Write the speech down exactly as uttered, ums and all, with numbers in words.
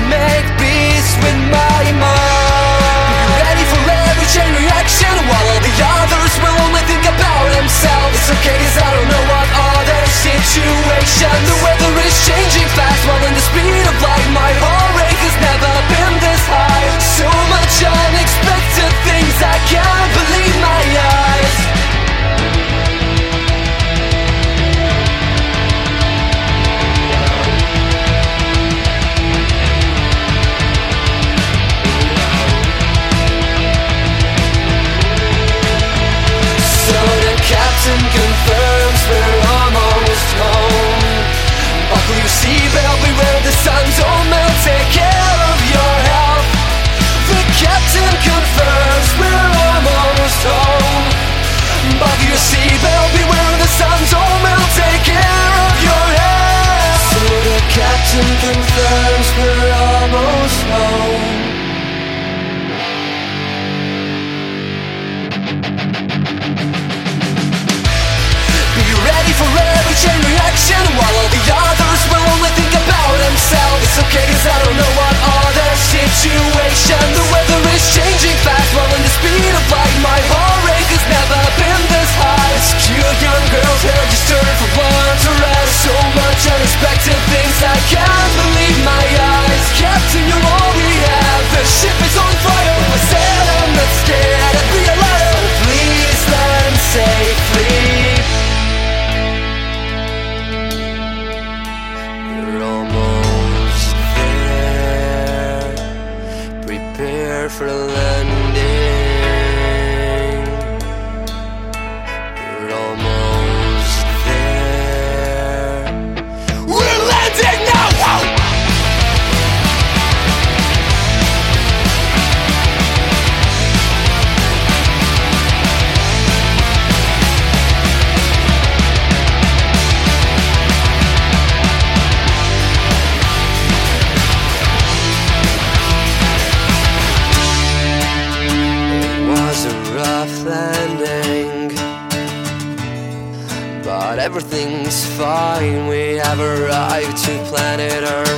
make peace with my mind. Be ready for every chain reaction, while all the others will only think about themselves. It's okay, cause I don't know what other situation. The weather is changing fast, while in the speed of light my heart rate has never been this high. So much unexpected things, I can't believe my eyes. Captain confirms we're almost home. Buckle your seatbelt, beware the sun don't melt. Take care of your health. The captain confirms we're almost home. Buckle your seatbelt, beware the sun don't melt. Take care of your health. So the captain confirms we're almost home. For every chain reaction, while all the others will only think about themselves. It's okay, cause I don't know what other situation. The weather is changing fast, while in the speed of light my heart rate has never been this high. It's cute young girls hair just turned from blonde to red. So much unexpected things, I can't believe my eyes. Captain, you're all we have. The ship is on fire. I said I'm not scared, I'd be a liar. Please land safely. For landing, we're almost there. We're landing now! Whoa! Rough landing, but everything's fine. We have arrived to planet Earth.